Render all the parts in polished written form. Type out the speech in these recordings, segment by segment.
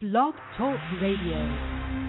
Blog Talk Radio.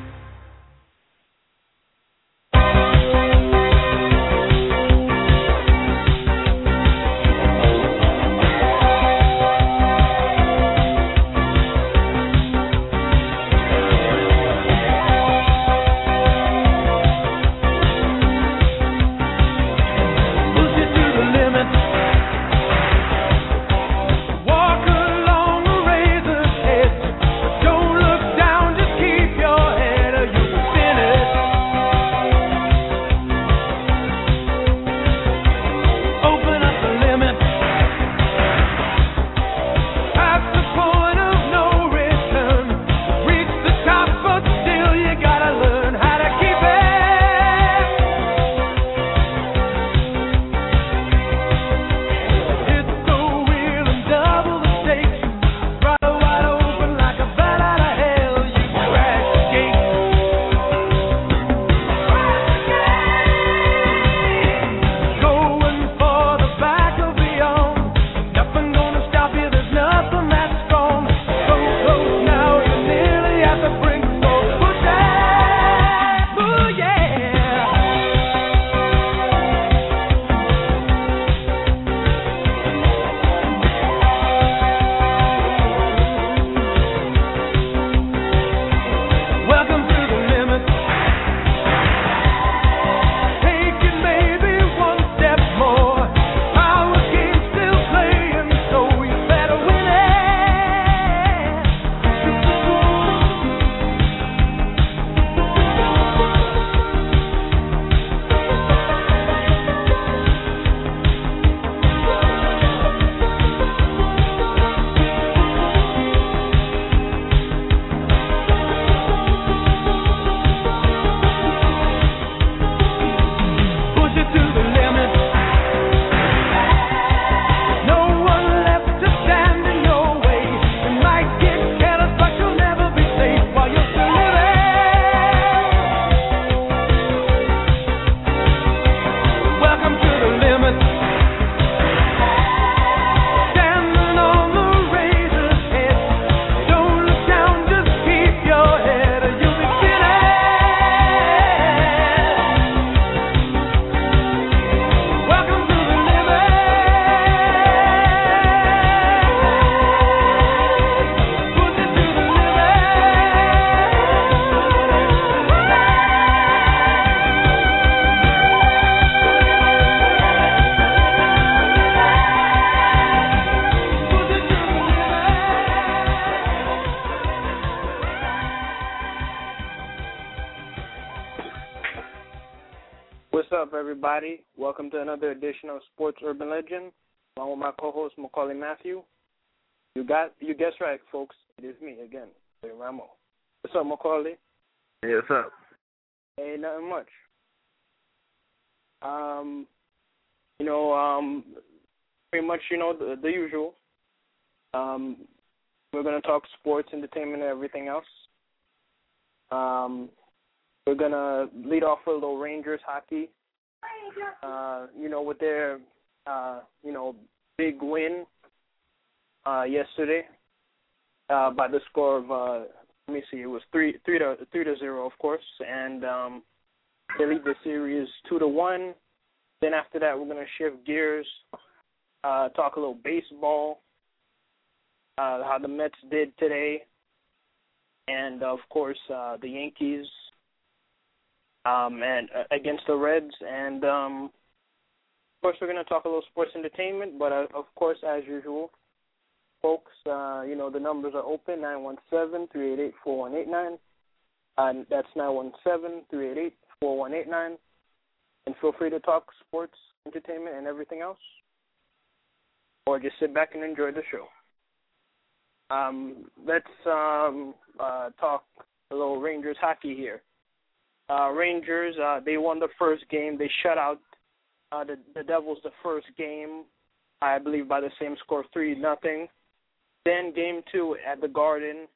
Everybody, welcome to another edition of Sports Urban Legend, along with my co-host Macaulay Matthew. You guessed right, folks. It is me again, Ray Ramo. What's up, Macaulay? Hey, what's up? Hey, nothing much. Pretty much, the usual. We're gonna talk sports, entertainment, and everything else. We're gonna lead off with a little Rangers hockey. With their, big win yesterday by the score of, it was 3-0, of course, and they lead the series 2-1. Then after that, we're gonna shift gears, talk a little baseball, how the Mets did today, and of course the Yankees. And against the Reds, and of course we're going to talk a little sports entertainment, but of course, as usual, folks, the numbers are open, 917-388-4189, that's 917-388-4189, and feel free to talk sports, entertainment, and everything else, or just sit back and enjoy the show. Let's talk a little Rangers hockey here. Rangers, they won the first game. They shut out the Devils the first game, I believe, by the same score of 3-0. Then game 2 at the Garden,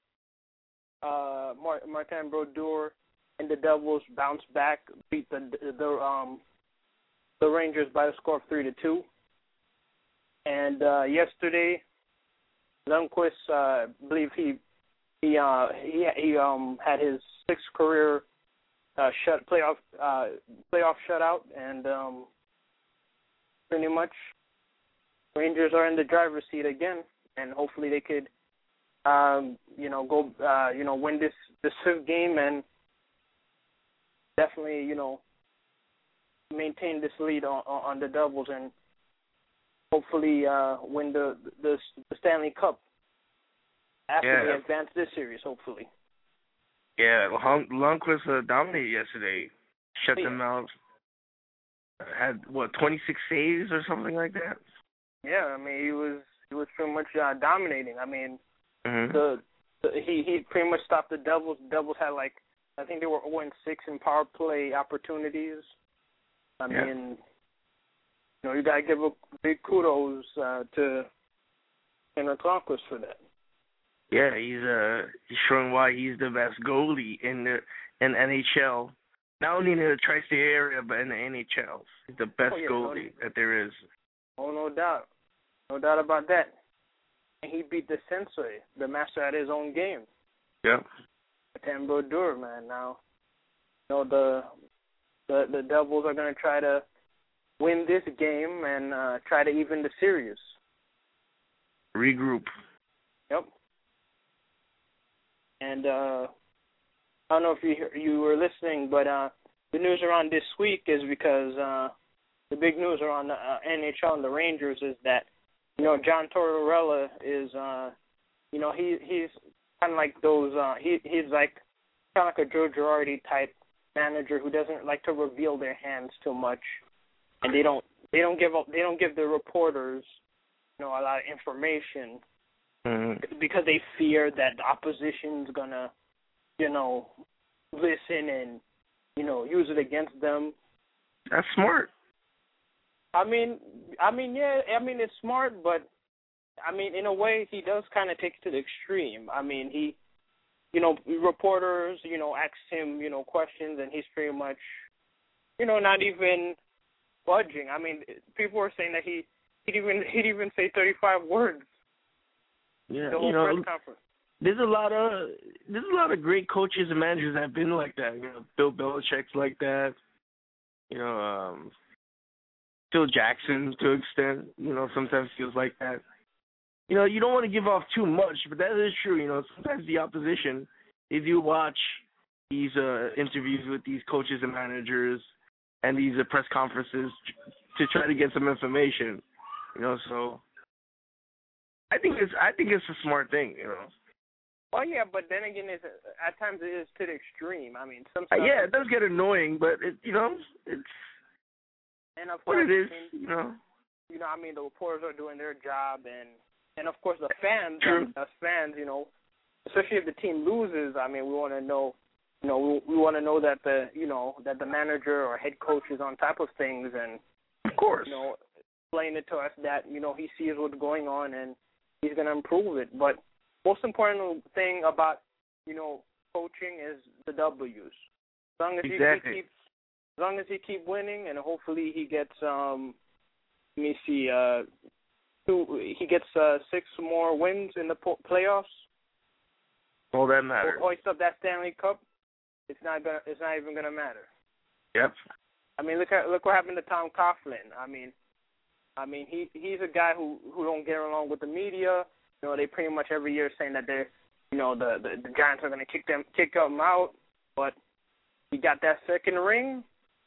Martin Brodeur and the Devils bounced back, beat the Rangers by the score of 3-2. And yesterday, Lundqvist, I believe he he had his sixth career playoff shutout, and pretty much Rangers are in the driver's seat again, and hopefully they could win this fifth game and definitely maintain this lead on the Devils and hopefully win the Stanley Cup after they advance this series, hopefully. Yeah, Lundqvist dominated yesterday. Shut them out. Had 26 saves or something like that. Yeah, I mean he was pretty much dominating. I mean, he pretty much stopped the Devils. The Devils had I think they were 0-6 in power play opportunities. I mean, you gotta give a big kudos to Henrik Lundqvist for that. Yeah, he's showing why he's the best goalie in NHL. Not only in the tri-state area, but in the NHL. He's the best goalie that there is. Oh, no doubt. No doubt about that. And he beat the sensei, the master at his own game. Yep. Martin Brodeur, man. Now, the Devils are going to try to win this game and try to even the series. Regroup. Yep. And I don't know if you were listening, but the news around this week is because the big news around the NHL and the Rangers is that John Tortorella is he's kind of like those he's like kind of like a Joe Girardi type manager who doesn't like to reveal their hands too much, and they don't give the reporters a lot of information because they fear that the opposition's gonna listen and use it against them. That's smart. I mean, it's smart, but I mean, in a way, he does kind of take it to the extreme. I mean, he, reporters, ask him, questions, and he's pretty much, not even budging. I mean, people were saying that he'd even say 35 words. Yeah, the whole press conference. There's a lot of great coaches and managers that have been like that. Bill Belichick's like that. Phil Jackson, to an extent, sometimes feels like that. You don't want to give off too much, but that is true. Sometimes the opposition, they do watch these interviews with these coaches and managers and these press conferences to try to get some information. So I think it's a smart thing. Well, yeah, but then again, at times it is to the extreme. I mean, sometimes it does get annoying, but it's. And of what course, it is, I mean, the reporters are doing their job, and of course the fans, us fans, especially if the team loses. I mean, we want to know, we want to know that that the manager or head coach is on top of things, and of course, explain it to us that he sees what's going on and he's going to improve it. But most important thing about coaching is the W's. As long as as long as he keep winning, and hopefully he gets he gets 6 more wins in the playoffs. All that matters. Hoist up that Stanley Cup. It's not even gonna matter. Yep. I mean, look what happened to Tom Coughlin. I mean he's a guy who don't get along with the media. They pretty much every year saying that they're the Giants are gonna kick him out, but he got that second ring.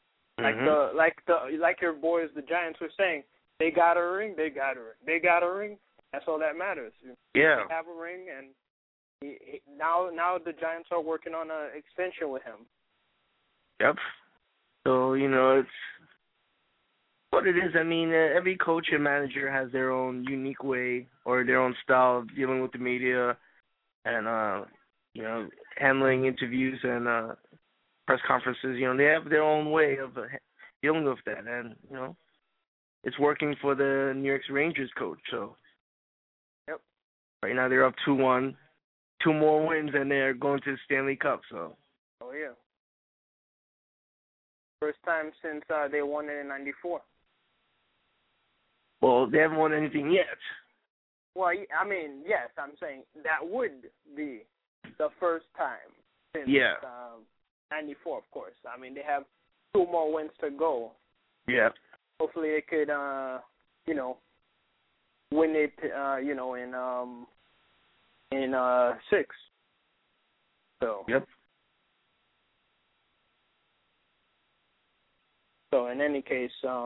Like your boys, the Giants, were saying, they got a ring. That's all that matters. Yeah. They have a ring, and now the Giants are working on an extension with him. Yep. So it's what it is. I mean, every coach and manager has their own unique way or their own style of dealing with the media, and handling interviews and press conferences. They have their own way of dealing with that, and it's working for the New York Rangers coach. So, yep. Right now they're up 2-1, 2 more wins, and they're going to the Stanley Cup. So. Oh yeah. First time since they won it in '94. Well, they haven't won anything yet. Well, I mean, yes, I'm saying that would be the first time since Yeah. 94, of course. I mean, they have 2 more wins to go. Yeah. Hopefully they could, win it, in 6. So. Yep. So in any case,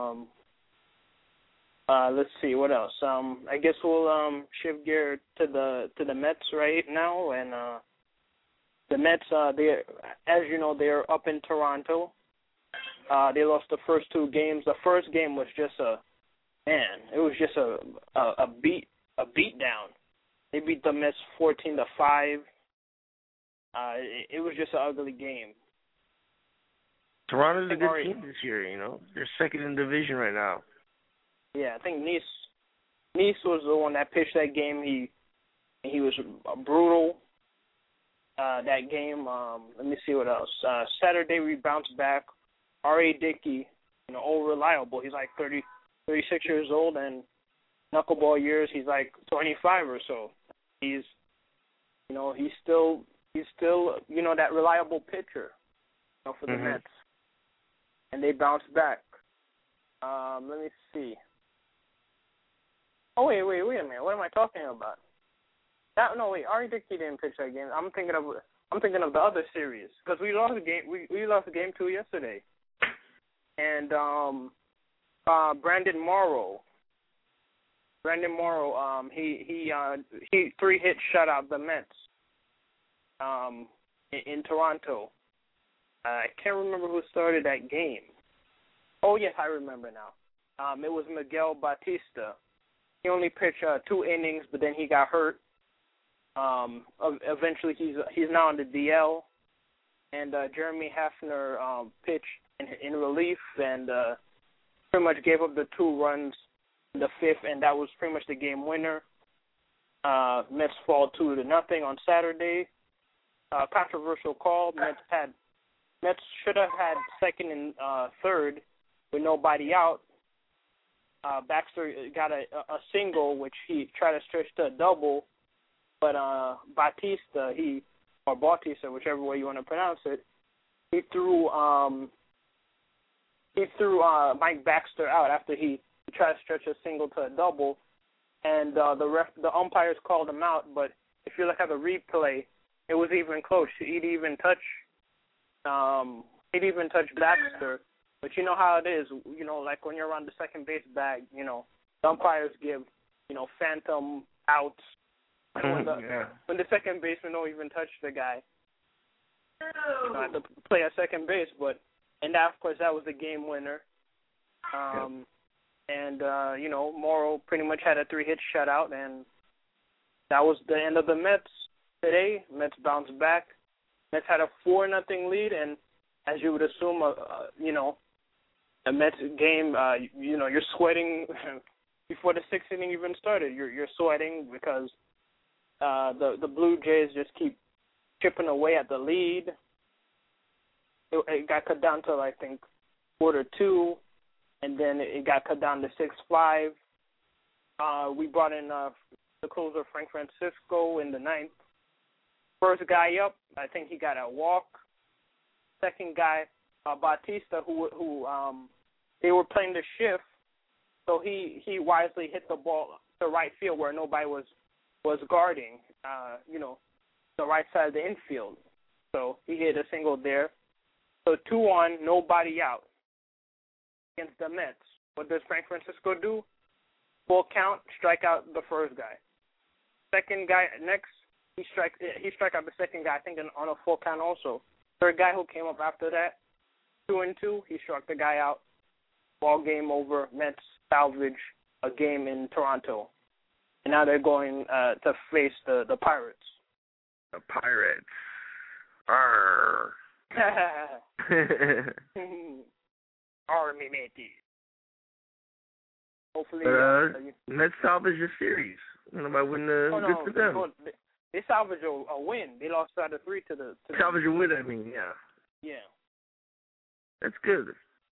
let's see what else. I guess we'll shift gear to the Mets right now, and the Mets, they, as you know, they're up in Toronto. They lost the first 2 games. The first game was just a beat down. They beat the Mets 14-5. It was just an ugly game. Toronto's a good team this year, They're second in division right now. Yeah, I think Nice was the one that pitched that game. He was brutal that game. Let me see what else. Saturday we bounced back. R.A. Dickey, old reliable. He's like 36 years old, and knuckleball years, he's like 25 or so. He's still that reliable pitcher, for the Mets. And they bounced back. Let me see. Oh wait a minute. What am I talking about? R.A. Dickey didn't pitch that game. I'm thinking of the other series because we lost the game. We lost the game 2 yesterday. And Brandon Morrow, he 3-hit shutout the Mets in Toronto. I can't remember who started that game. Oh yes, I remember now. It was Miguel Batista. He only pitched 2 innings, but then he got hurt. Eventually, he's now on the DL, and Jeremy Hafner pitched in relief and pretty much gave up the 2 runs in the 5th, and that was pretty much the game winner. Mets fall 2-0 on Saturday. Controversial call. Mets should have had second and third with nobody out. Baxter got a single, which he tried to stretch to a double, but Bautista, whichever way you want to pronounce it, he threw Mike Baxter out after he tried to stretch a single to a double, and the umpires called him out. But if you look at the replay, it was even close. He'd even touch Baxter. But you know how it is, like when you're on the second base bag, the umpires give, phantom outs when the second baseman don't even touch the guy. I have to play at second base, and that, of course, that was the game winner. And Morrow pretty much had a 3-hit shutout, and that was the end of the Mets today. Mets bounced back. Mets had a 4-0 lead, and as you would assume, a Mets game, you're sweating before the 6th inning even started. You're sweating because the Blue Jays just keep chipping away at the lead. It got cut down to, I think, quarter 2, and then it got cut down to 6-5. We brought in the closer, Frank Francisco, in the 9th. First guy up, I think he got a walk. Second guy, Bautista, who they were playing the shift, so he wisely hit the ball to right field where nobody was guarding, the right side of the infield. So he hit a single there. So 2-1, nobody out against the Mets. What does Frank Francisco do? Full count, strike out the first guy. Second guy next, he strike out the second guy, I think on a full count also. Third guy who came up after that, 2-2, he struck the guy out. Ball game over. Mets salvage a game in Toronto. And now they're going to face the Pirates. The Pirates. Arr. Army matey. Hopefully, Mets salvage the series. By winning good for them. They salvage a win. They lost out of 3 to the. Salvage a win, I mean, yeah. Yeah. That's good.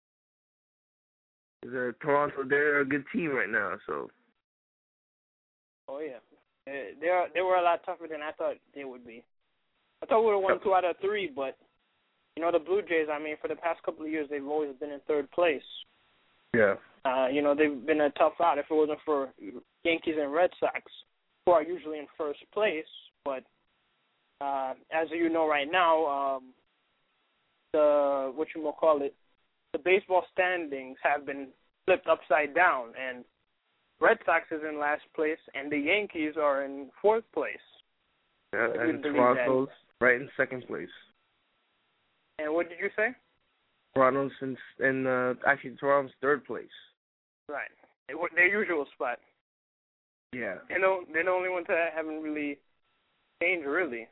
Toronto, they're a good team right now, so. Oh yeah, they were a lot tougher than I thought they would be. I thought we would have won 2 out of 3, but you know the Blue Jays. I mean, for the past couple of years, they've always been in third place. Yeah. You know, they've been a tough out. If it wasn't for Yankees and Red Sox, who are usually in first place, but as you know right now, the baseball standings have been flipped upside down, and Red Sox is in last place, and the Yankees are in fourth place. Yeah, and Toronto's right in second place. And what did you say? Toronto's actually Toronto's third place. Right, their usual spot. Yeah. They're the only ones that haven't really changed, really.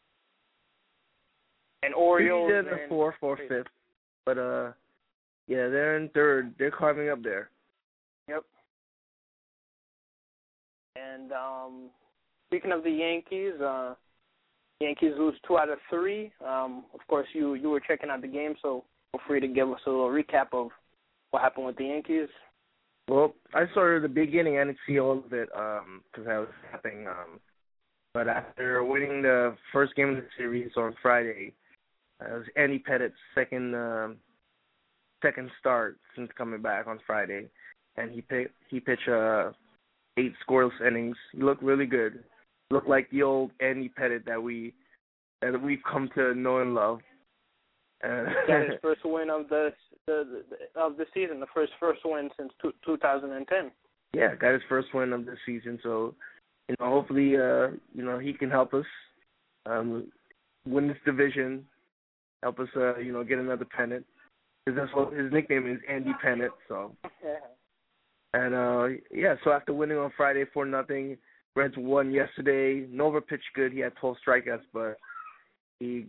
And Orioles. Maybe they're the fourth or fifth, but yeah, they're in third. They're climbing up there. Yep. And speaking of the Yankees, Yankees lose 2 out of 3. Of course, you were checking out the game, so feel free to give us a little recap of what happened with the Yankees. Well, I saw the beginning. I didn't see all of it because I was happening. But after winning the first game of the series on Friday, it was Andy Pettit's second start since coming back on Friday, and he pitched 8 scoreless innings. He looked really good. Looked like the old Andy Pettit that we've come to know and love. Got his first win of the season, the first win since 2010. Yeah, got his first win of the season. So, hopefully, he can help us win this division. Help us, get another pennant. Because that's what his nickname is, Andy Pennant. So, and so after winning on Friday 4-0, Reds won yesterday. Nova pitched good. He had 12 strikeouts, but he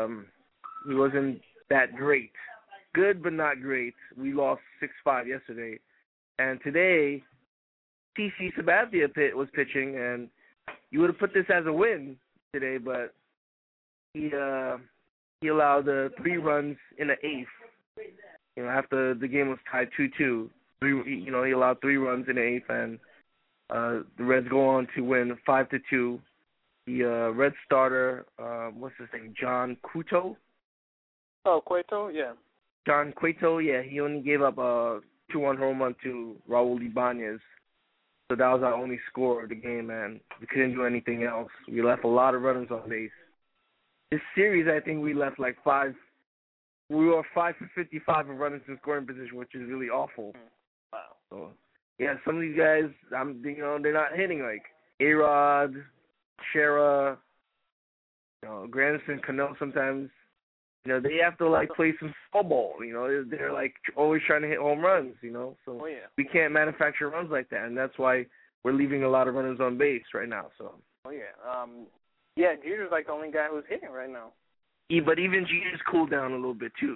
wasn't that great. Good, but not great. We lost 6-5 yesterday, and today TC Sabathia was pitching, and you would have put this as a win today, but he allowed 3 runs in the 8th. After the game was tied 2-2, he allowed 3 runs in the 8th, and the Reds go on to win 5-2. The Red starter, what's his name, John Cueto? Oh, Cueto, yeah. John Cueto, yeah, he only gave up a 2-1 home run to Raul Ibanez. So that was our only score of the game, and we couldn't do anything else. We left a lot of runners on base. This series, I think we left like 5. We were 5 for 55 of runners in scoring position, which is really awful. Wow. So, yeah, some of these guys, they're not hitting, like A-Rod, Shera, Granderson, Cano sometimes. They have to play some small ball. They're always trying to hit home runs. So we can't manufacture runs like that, and that's why we're leaving a lot of runners on base right now. So. Oh yeah. Jeter's the only guy who's hitting right now. Yeah, but even Jeter's cooled down a little bit too.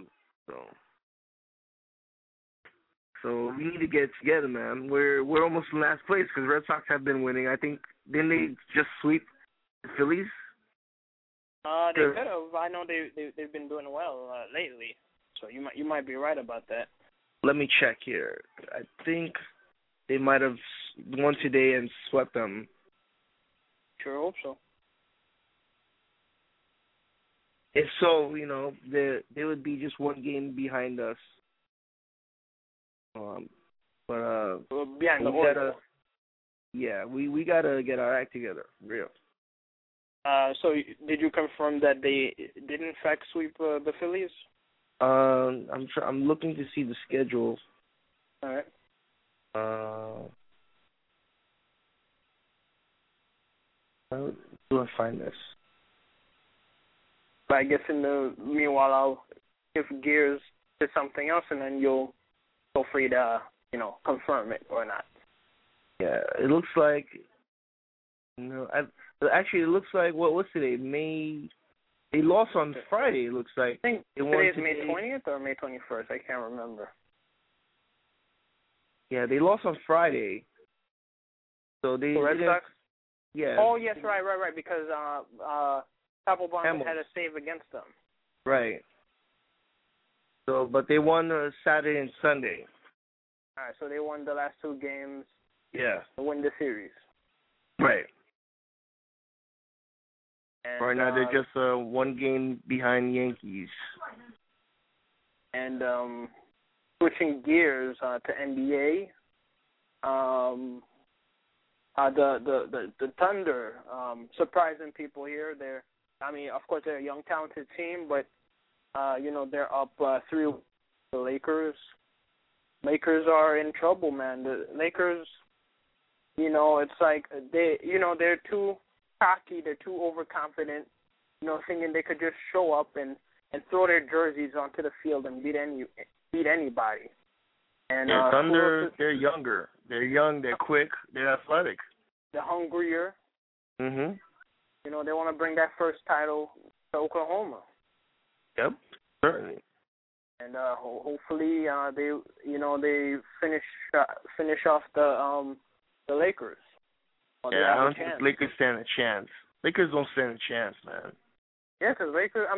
So we need to get it together, man. We're almost in last place because Red Sox have been winning. I think didn't they just sweep the Phillies? They could have. I know they've been doing well lately, so you might be right about that. Let me check here. I think they might have won today and swept them. Sure hope so. If so, they would be just 1 game behind us. Behind the Orioles. We gotta get our act together, real. So did you confirm that they did in fact sweep the Phillies? I'm looking to see the schedule. All right. How do I find this? But I guess in the meanwhile, I'll shift gears to something else, and then you'll feel free to confirm it or not. Yeah, it looks like. Actually, it looks like what's today? They lost on Friday. It looks like. I think today is May 20th or May 21st. I can't remember. Yeah, they lost on Friday. So they. The Red Sox. Yeah. Oh yes, right. Because Papelbon had a save against them. Right. So, but they won Saturday and Sunday. All right, so they won the last 2 games. Yeah. To win the series. Right. And, right now, they're just one game behind the Yankees. And switching gears to NBA, the Thunder surprising people here. Of course, they're a young, talented team, but they're up 3. The Lakers. Lakers are in trouble, man. The Lakers, it's like they're too cocky, they're too overconfident, thinking they could just show up and throw their jerseys onto the field and beat anybody. And Thunder, they're younger. They're young, they're quick, they're athletic. They're hungrier. Mhm. They want to bring that first title to Oklahoma. Yep, certainly. And hopefully they finish off the Lakers. I don't think Lakers stand a chance. Lakers don't stand a chance, man. Yeah, because Lakers,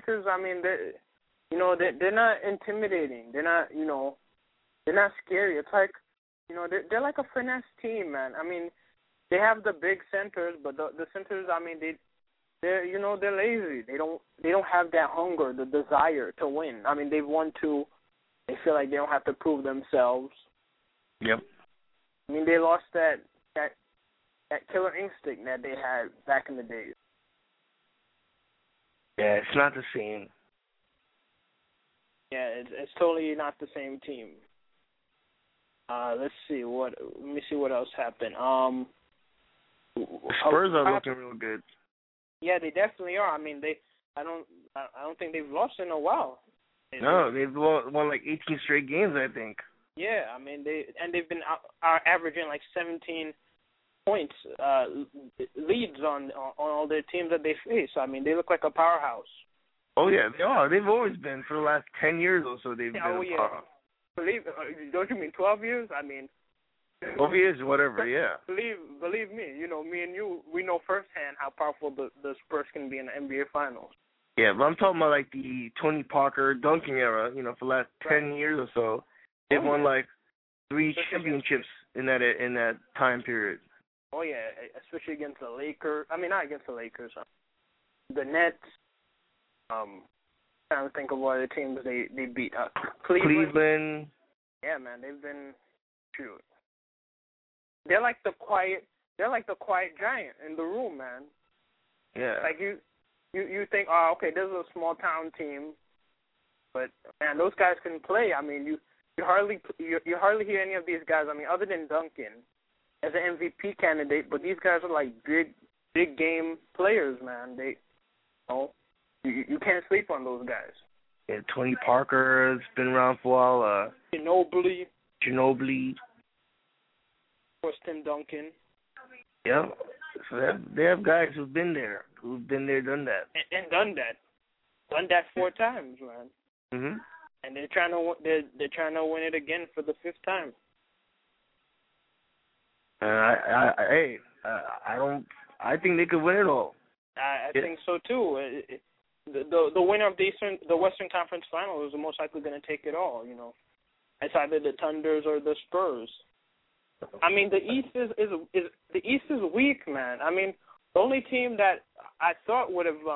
they're not intimidating. They're not, they're not scary. It's like, they're like a finesse team, man. I mean, they have the big centers, but the centers, they're lazy. They don't have that hunger, the desire to win. I mean, they've won 2. They feel like they don't have to prove themselves. Yep. I mean, they lost that killer instinct that they had back in the days. Yeah, it's not the same. Yeah, it's totally not the same team. Let me see what else happened. The Spurs are looking real good. Yeah, they definitely are. I mean, I don't think they've lost in a while. No, they've won like 18 straight games, I think. Yeah, I mean they've been averaging like 17 points leads on all their teams that they face. I mean, they look like a powerhouse. Oh yeah, they are. They've always been for the last 10 years or so. They've been a powerhouse. Don't you mean 12 years? I mean, 12 years, whatever. Yeah. Believe me. Me and you, we know firsthand how powerful the Spurs can be in the NBA Finals. Yeah, but I'm talking about like the Tony Parker dunking era. For the last 10 years or so, they've won like 3 championships in that time period. Oh yeah, especially against the Lakers. I mean, not against the Lakers. The Nets. Trying to think of what other teams they beat. Cleveland. Yeah, man, they've been shoot. They're like the quiet giant in the room, man. Yeah. Like you think, oh, okay, this is a small town team, but man, those guys can play. I mean, you hardly hear any of these guys. I mean, other than Duncan as an MVP candidate, but these guys are like big game players, man. You can't sleep on those guys. Yeah, Tony Parker has been around for a while. Ginobili. Of course, Tim Duncan. Yeah. So they have guys who've been there, done that. And done that 4 times, man. Mhm. And they're trying to win it again for the 5th time. I think they could win it all. I think so too. The winner of the Western Conference Final is most likely going to take it all. It's either the Thunders or the Spurs. I mean, the East is weak, man. I mean, the only team that I thought would have,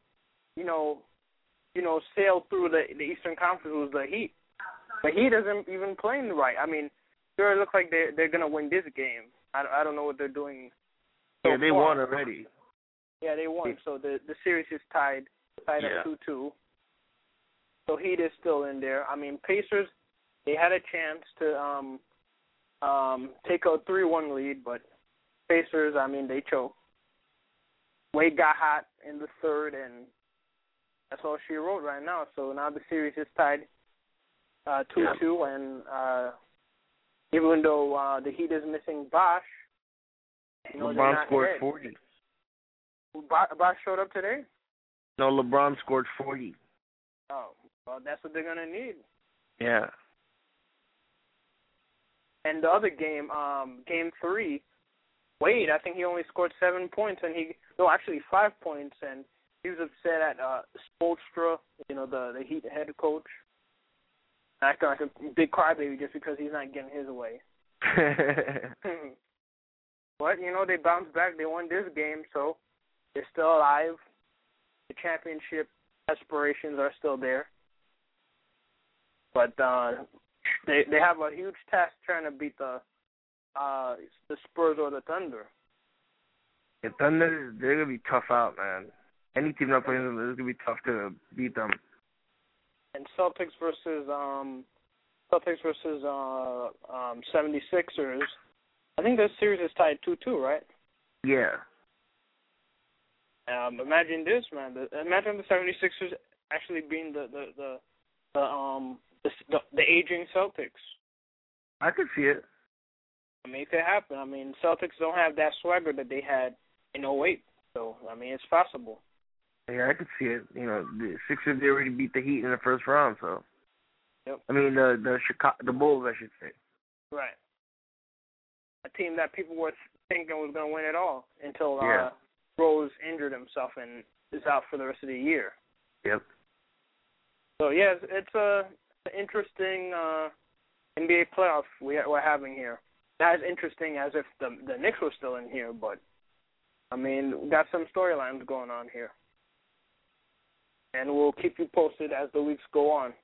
sailed through the Eastern Conference was the Heat. The Heat isn't even playing right. I mean, sure, it looks like they're going to win this game. I don't know what they're doing. Yeah, they won already. Yeah, they won. So the series is tied at 2-2. So Heat is still in there. I mean, Pacers, they had a chance to take a 3-1 lead, but Pacers, I mean, they choked. Wade got hot in the 3rd, and that's all she wrote right now. So now the series is tied 2-2, and even though the Heat is missing Bosh, LeBron scored 40. Bosh showed up today? No, LeBron scored 40. Oh, well, that's what they're going to need. Yeah. And the other game, Game 3, Wade, I think he only scored 7 points, and 5 points, and he was upset at Spoelstra, the Heat head coach, acting like a big crybaby just because he's not getting his way. But, they bounced back. They won this game, so they're still alive. the championship aspirations are still there. But they have a huge task trying to beat the Spurs or the Thunder. The Thunder, they're gonna be tough out, man. Any team that plays them, it's gonna be tough to beat them. And Celtics versus 76ers. I think this series is tied 2-2, right? Yeah. Imagine this, man. Imagine the 76ers actually being the aging Celtics. I could see it. I mean, it could happen. I mean, Celtics don't have that swagger that they had in 2008. So, I mean, it's possible. Yeah, I could see it. You know, the Sixers, they already beat the Heat in the first round, so. Yep. I mean, the Bulls, I should say. Right. A team that people were thinking was going to win it all until Rose injured himself and is out for the rest of the year. Yep. So, yeah, it's an interesting NBA playoff we're having here. Not as interesting as if the Knicks were still in here, but, I mean, we got some storylines going on here. And we'll keep you posted as the weeks go on.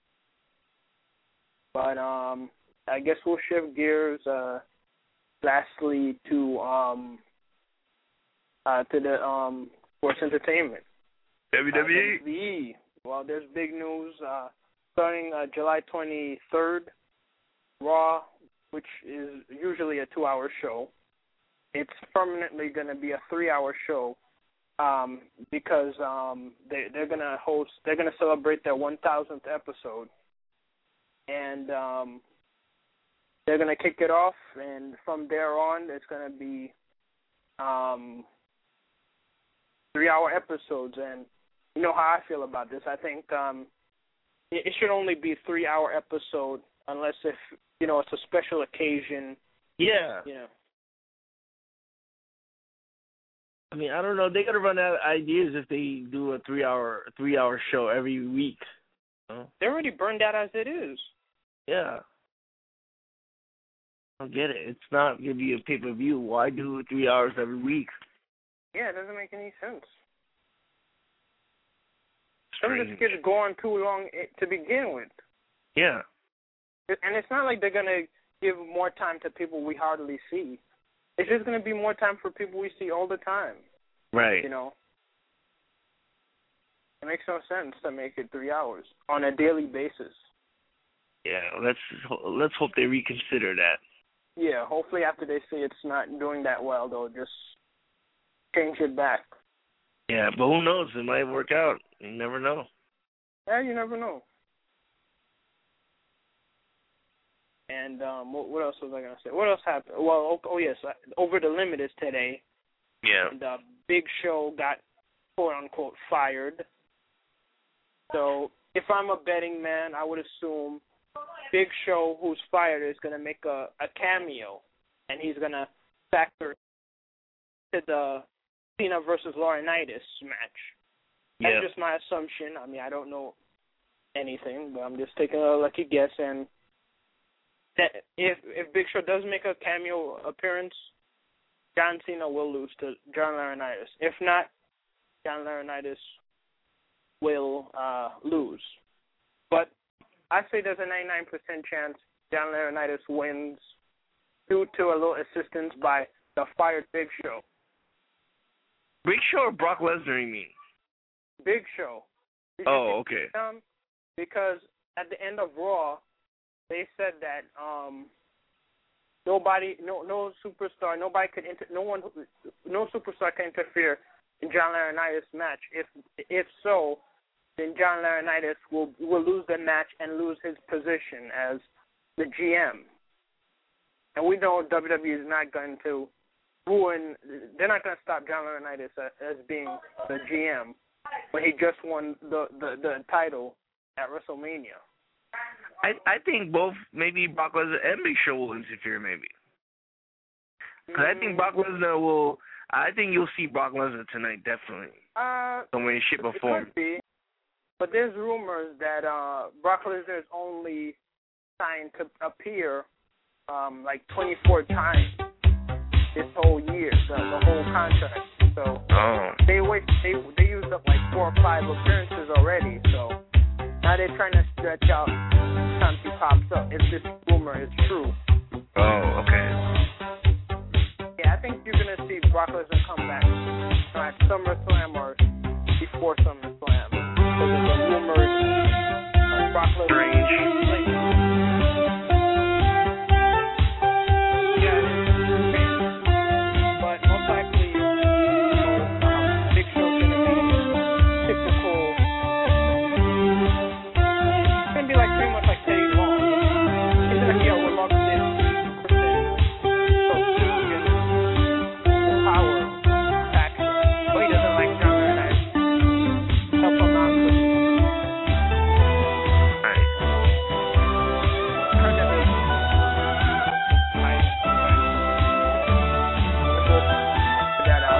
But I guess we'll shift gears lastly to the sports entertainment. WWE. Well, there's big news starting July 23rd. Raw, which is usually a 2-hour show, it's permanently going to be a 3-hour show because they're going to celebrate their 1,000th episode. And they're going to kick it off, and from there on, it's going to be 3-hour episodes. And you know how I feel about this. I think it should only be a 3-hour episode unless if, you know, it's a special occasion. Yeah. You know. I mean, I don't know. They got to run out of ideas if they do a 3-hour show every week. You know? They're already burned out as it is. Yeah. I don't get it. It's not going to be a pay-per-view. Why do 3 hours every week? Yeah, it doesn't make any sense. Some of this gets going too long to begin with. Yeah. And it's not like they're going to give more time to people we hardly see. It's just going to be more time for people we see all the time. Right. You know? It makes no sense to make it 3 hours on a daily basis. Yeah, let's hope they reconsider that. Yeah, hopefully after they see it's not doing that well, they'll just change it back. Yeah, but who knows? It might work out. You never know. Yeah, you never know. And what else was I going to say? What else happened? Well, yes, Over the Limit is today. Yeah. And Big Show got, quote-unquote, fired. So if I'm a betting man, I would assume Big Show, who's fired, is going to make a cameo, and he's going to factor to the Cena versus Laurinaitis match. Yeah. That's just my assumption. I mean, I don't know anything, but I'm just taking a lucky guess. And that if Big Show does make a cameo appearance, John Cena will lose to John Laurinaitis. If not, John Laurinaitis will lose. But I say there's a 99% chance John Laurinaitis wins due to a little assistance by the fired Big Show. Big Show or Brock Lesnar, you mean? Big Show. Oh, okay. Because at the end of Raw, they said that no superstar, no superstar can interfere in John Laurinaitis' match. If so, then John Laurinaitis will lose the match and lose his position as the GM. And we know WWE is not going to they're not going to stop John Laurinaitis as being the GM when he just won the title at WrestleMania. I think both, maybe Brock Lesnar and Big Show will interfere, maybe. Because I think Brock Lesnar will, I think you'll see Brock Lesnar tonight, definitely. The way shape or form. It could be. But there's rumors that Brock Lesnar is only signed to appear like 24 times this whole year, the whole contract. So Oh. they used up like 4 or 5 appearances already. So now they're trying to stretch out time he pops up if this rumor is true. Oh, okay. Yeah, I think you're gonna see Brock Lesnar come back at SummerSlam or before SummerSlam because of the rumored Brock Lesnar. Yeah, but most likely, Big Show's gonna be typical. It's gonna be like pretty much like Teddy Long. He's gonna be a reluctant power faction, but he doesn't like John Laurinaitis. Help him out. Right. That out.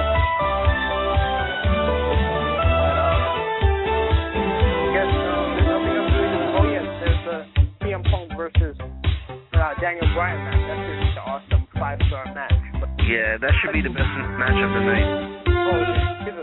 I guess there's nothing else to do. Oh yes, there's the CM Punk versus Daniel Bryan match. That's just an awesome 5-star match. But Yeah, that should be the best match of the night. oh,